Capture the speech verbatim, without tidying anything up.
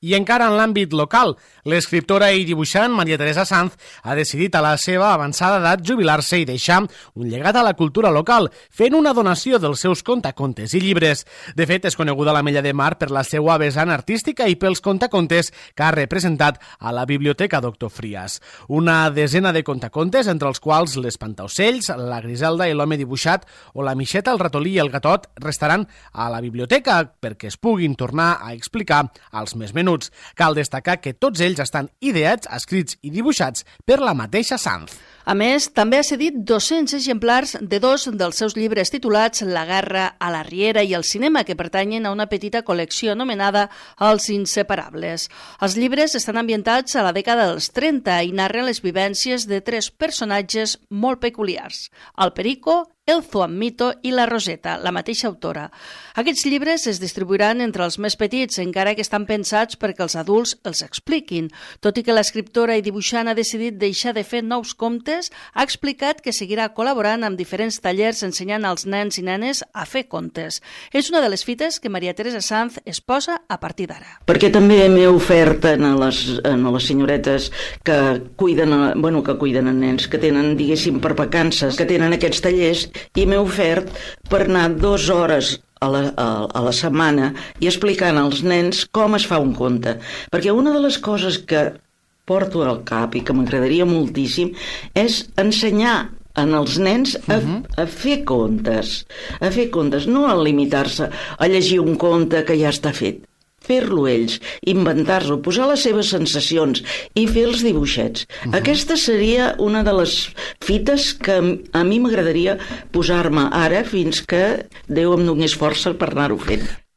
I encara en l'àmbit local, l'escriptora i dibuixant Maria Teresa Sanz ha decidit a la seva avançada edat jubilar-se i deixar un llegat a la cultura local, fent una donació dels seus contacontes i llibres. De fet, és coneguda la Mella de Mar per la seva vessant artística i pels contacontes que ha representat a la Biblioteca Doctor Frias. Una desena de contacontes, entre els quals l'Espantaocells, la Griselda i l'Home dibuixat o la Mixeta, el Ratolí i el Gatot, restaran a la biblioteca perquè es puguin tornar a explicar als més menuts. Cal destacar que tots ells estan ideats, escrits i dibuixats per la mateixa Sanz. A més, també ha cedit dos-cents exemplars de dos dels seus llibres titulats La guerra a la riera i el cinema, que pertanyen a una petita col·lecció anomenada Els inseparables. Els llibres estan ambientats a la dècada dels trenta i narren les vivències de tres personatges molt peculiars: el Perico, el Zuammito i la Roseta, la mateixa autora. Aquests llibres es distribuiran entre els més petits, encara que estan pensats perquè els adults els expliquin. Tot i que l'escriptora i dibuixant ha decidit deixar de fer nous contes, ha explicat que seguirà col·laborant amb diferents tallers ensenyant als nens i nenes a fer contes. És una de les fites que Maria Teresa Sanz es posa a partir d'ara. Perquè també m'he ofert a les, a les senyoretes que cuiden, bueno, que cuiden a nens, que tenen, diguéssim, per vacances, que tenen aquests tallers, i m'he ofert per anar dues hores a la, a, a la setmana i explicant als nens com es fa un conte. Perquè una de les coses que porto al cap i que m'agradaria moltíssim és ensenyar en els nens a, a fer contes, a fer contes, no a limitar-se a llegir un conte que ja està fet. Fer-lo ells, inventar-lo, posar les seves sensacions i fer els dibuixets. Uh-huh. Aquesta seria una de les fites que a mi m'agradaria posar-me ara fins que Déu em donés força per anar-ho fent.